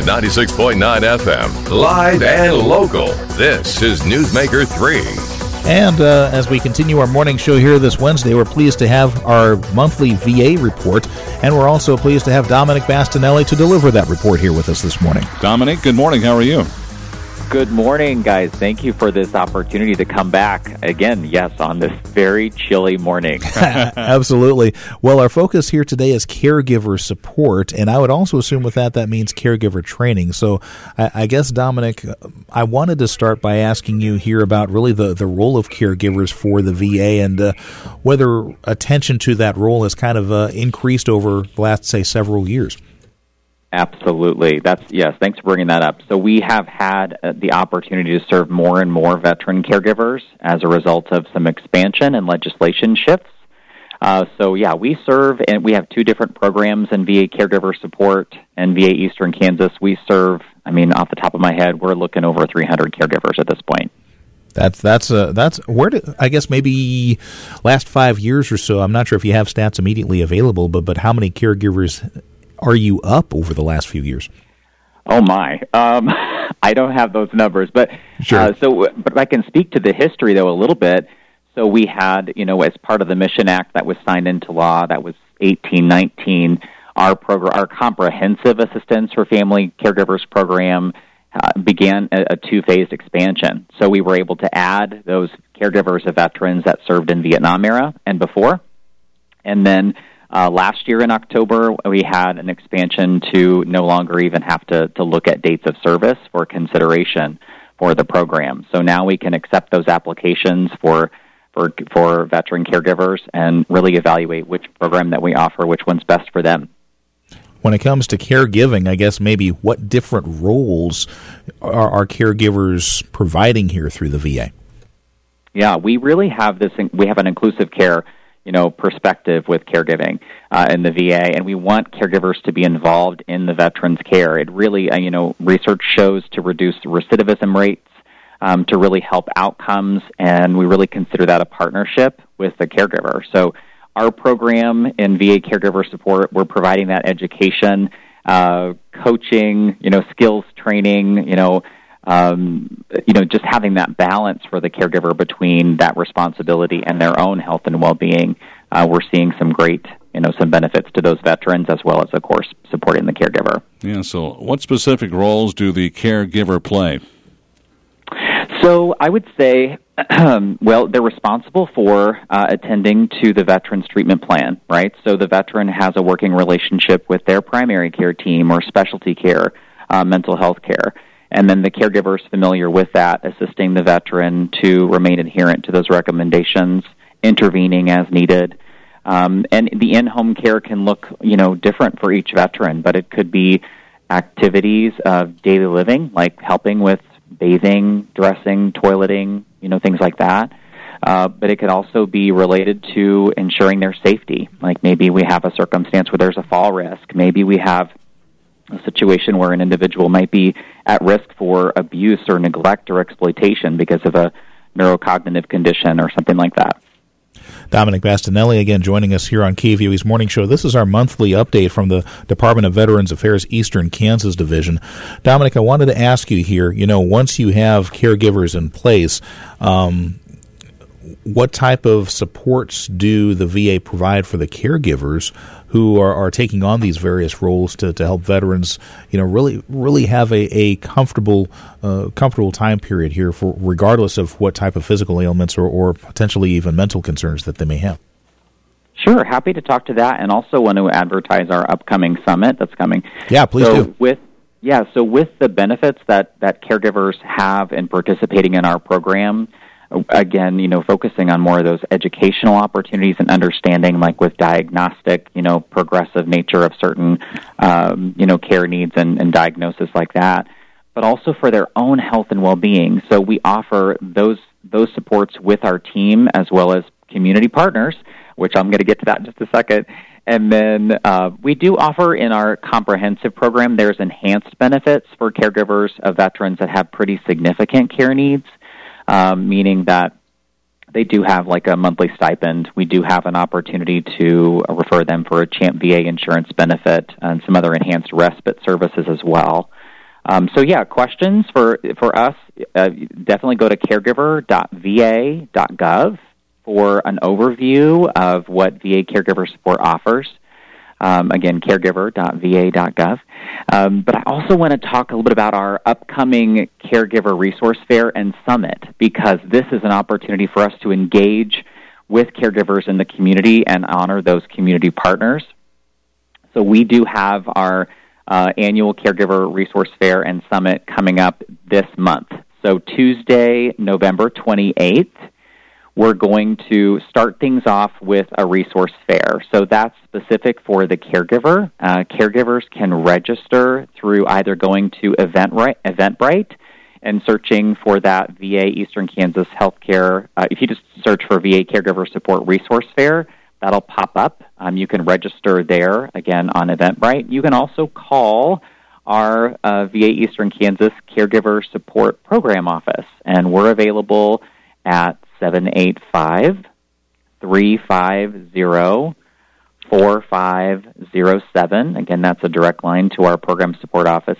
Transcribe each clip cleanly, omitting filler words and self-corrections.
96.9 FM, live and local. This is Newsmaker 3. And as we continue our morning show here this Wednesday, we're pleased to have our monthly VA report, and we're also pleased to have Dominic Bastinelli to deliver that report here with us this morning. Dominic, good morning. How are you? Good morning, guys. Thank you for this opportunity to come back again, yes, on this very chilly morning. Absolutely. Well, our focus here today is caregiver support, and I would also assume with that means caregiver training. So I guess, Dominic, I wanted to start by asking you here about really the role of caregivers for the VA and whether attention to that role has kind of increased over the last, say, several years. Absolutely. Yes, thanks for bringing that up. So we have had the opportunity to serve more and more veteran caregivers as a result of some expansion and legislation shifts. We serve, and we have two different programs in VA caregiver support and VA Eastern Kansas. We serve, off the top of my head, we're looking over 300 caregivers at this point. That's where I guess maybe last 5 years or so. I'm not sure if you have stats immediately available, but how many caregivers are you up over the last few years? Oh, my. I don't have those numbers. But sure. But I can speak to the history, though, a little bit. So we had, as part of the Mission Act that was signed into law, that was 1819, our comprehensive assistance for family caregivers program began a two-phased expansion. So we were able to add those caregivers of veterans that served in Vietnam era and before. And then last year in October, we had an expansion to no longer even have to look at dates of service for consideration for the program. So now we can accept those applications for veteran caregivers and really evaluate which program that we offer, which one's best for them. When it comes to caregiving, I guess maybe what different roles are caregivers providing here through the VA? Yeah, we really have we have an inclusive care perspective with caregiving in the VA, and we want caregivers to be involved in the veterans' care. It really, research shows to reduce recidivism rates, to really help outcomes, and we really consider that a partnership with the caregiver. So our program in VA caregiver support, we're providing that education, coaching, skills training, just having that balance for the caregiver between that responsibility and their own health and well-being. We're seeing some great, some benefits to those veterans as well as, of course, supporting the caregiver. Yeah, so what specific roles do the caregiver play? So I would say, they're responsible for attending to the veteran's treatment plan, right? So the veteran has a working relationship with their primary care team or specialty care, mental health care. And then the caregiver is familiar with that, assisting the veteran to remain adherent to those recommendations, intervening as needed. And the in-home care can look, different for each veteran, but it could be activities of daily living, like helping with bathing, dressing, toileting, things like that. But it could also be related to ensuring their safety. Like maybe we have a circumstance where there's a fall risk. Maybe we have a situation where an individual might be at risk for abuse or neglect or exploitation because of a neurocognitive condition or something like that. Dominic Bastinelli, again, joining us here on KVOE's Morning Show. This is our monthly update from the Department of Veterans Affairs Eastern Kansas Division. Dominic, I wanted to ask you here, once you have caregivers in place, what type of supports do the VA provide for the caregivers who are taking on these various roles to help veterans, really have a comfortable time period here, for regardless of what type of physical ailments or potentially even mental concerns that they may have? Sure, happy to talk to that, and also want to advertise our upcoming summit that's coming. Yeah, please do. So with the benefits that caregivers have in participating in our program, again, focusing on more of those educational opportunities and understanding, like with diagnostic, progressive nature of certain, care needs and diagnosis like that, but also for their own health and well-being. So we offer those supports with our team as well as community partners, which I'm going to get to that in just a second. And then we do offer in our comprehensive program, there's enhanced benefits for caregivers of veterans that have pretty significant care needs. Meaning that they do have like a monthly stipend. We do have an opportunity to refer them for a CHAMP VA insurance benefit and some other enhanced respite services as well. Questions for us, definitely go to caregiver.va.gov for an overview of what VA Caregiver Support offers. Again, caregiver.va.gov. But I also want to talk a little bit about our upcoming Caregiver Resource Fair and Summit, because this is an opportunity for us to engage with caregivers in the community and honor those community partners. So we do have our annual Caregiver Resource Fair and Summit coming up this month. So Tuesday, November 28th, we're going to start things off with a resource fair. So that's specific for the caregiver. Caregivers can register through either going to Eventbrite and searching for that VA Eastern Kansas Healthcare. If you just search for VA Caregiver Support Resource Fair, that'll pop up. You can register there, again, on Eventbrite. You can also call our VA Eastern Kansas Caregiver Support Program Office, and we're available at 785-350-4507. Again, that's a direct line to our program support office,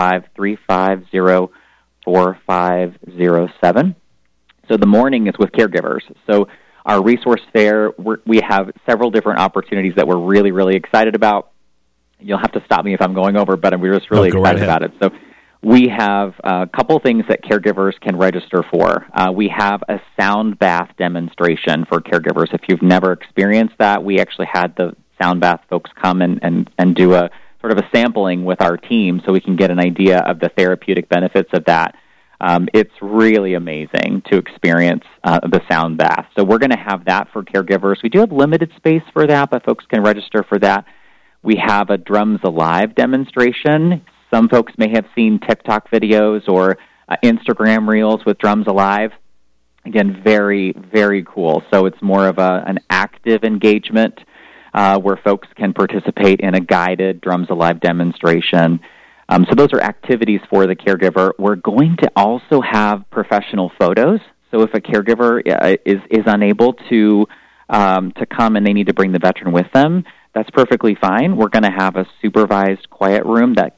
785-350-4507. So the morning is with caregivers. So our resource fair, we have several different opportunities that we're really, really excited about. You'll have to stop me if I'm going over, but we're just really excited about it. So we have a couple things that caregivers can register for. We have a sound bath demonstration for caregivers. If you've never experienced that, we actually had the sound bath folks come and do a sort of a sampling with our team so we can get an idea of the therapeutic benefits of that. It's really amazing to experience the sound bath. So we're going to have that for caregivers. We do have limited space for that, but folks can register for that. We have a Drums Alive demonstration. Some folks may have seen TikTok videos or Instagram reels with Drums Alive. Again, very, very cool. So it's more of an active engagement where folks can participate in a guided Drums Alive demonstration. So those are activities for the caregiver. We're going to also have professional photos. So if a caregiver is unable to come and they need to bring the veteran with them, that's perfectly fine. We're going to have a supervised quiet room that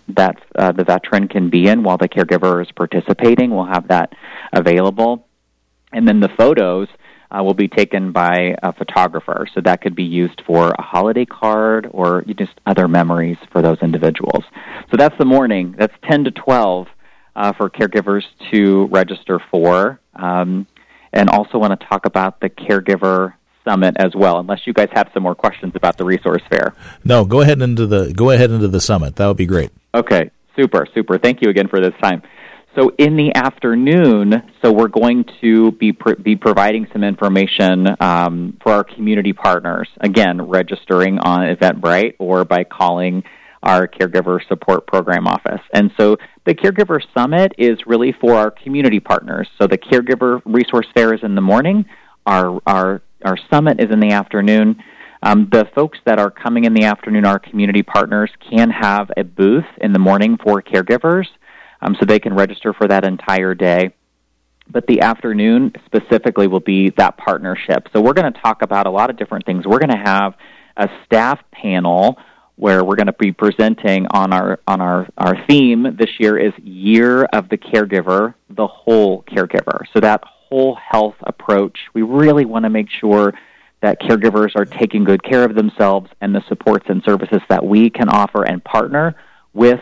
the veteran can be in while the caregiver is participating. We'll have that available. And then the photos will be taken by a photographer. So that could be used for a holiday card or just other memories for those individuals. So that's the morning. That's 10 to 12 for caregivers to register for. And also want to talk about the Caregiver Summit as well, unless you guys have some more questions about the resource fair. No, go ahead into the summit. That would be great. Okay, super. Thank you again for this time. So in the afternoon, we're going to be providing some information for our community partners. Again, registering on Eventbrite or by calling our Caregiver Support Program Office. And so the Caregiver Summit is really for our community partners. So the Caregiver Resource Fair is in the morning. Our summit is in the afternoon. The folks that are coming in the afternoon, our community partners, can have a booth in the morning for caregivers, so they can register for that entire day. But the afternoon specifically will be that partnership. So we're going to talk about a lot of different things. We're going to have a staff panel where we're going to be presenting on our theme this year is Year of the Caregiver, the Whole Caregiver. So that whole health approach, we really want to make sure that caregivers are taking good care of themselves and the supports and services that we can offer and partner with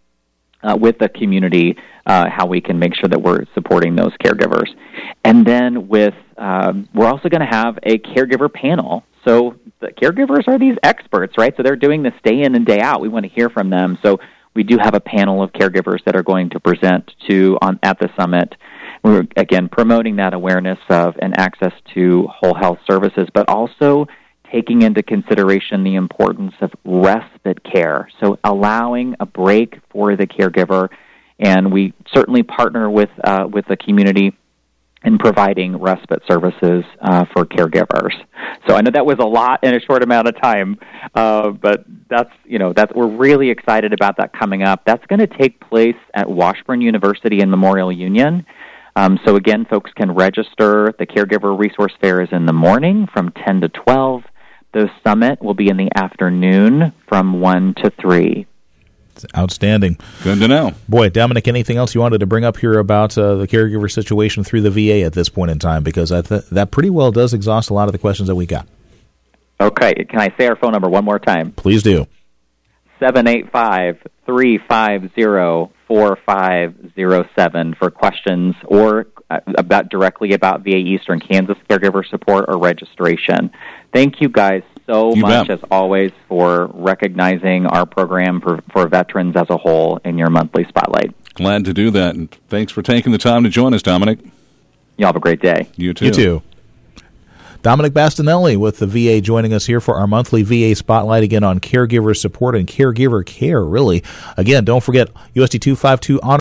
the community, how we can make sure that we're supporting those caregivers. And then we're also going to have a caregiver panel. So the caregivers are these experts, right? So they're doing this day in and day out. We want to hear from them. So we do have a panel of caregivers that are going to present at the summit. We're, again, promoting that awareness of and access to whole health services, but also taking into consideration the importance of respite care, so allowing a break for the caregiver, and we certainly partner with the community in providing respite services for caregivers. So I know that was a lot in a short amount of time, but we're really excited about that coming up. That's going to take place at Washburn University and Memorial Union. So again, folks can register. The Caregiver Resource Fair is in the morning from 10 to 12. The summit will be in the afternoon from 1 to 3. Outstanding. Good to know. Boy, Dominic, anything else you wanted to bring up here about the caregiver situation through the VA at this point in time? Because that pretty well does exhaust a lot of the questions that we got. Okay, can I say our phone number one more time? Please do. 785-350-4507 for questions or directly about VA Eastern Kansas caregiver support or registration. Thank you guys so much, as always, for recognizing our program for veterans as a whole in your monthly spotlight. Glad to do that, and thanks for taking the time to join us, Dominic. You all have a great day. You too. You too. Dominic Bastinelli with the VA joining us here for our monthly VA Spotlight, again on caregiver support and caregiver care, really. Again, don't forget, USD 252 honor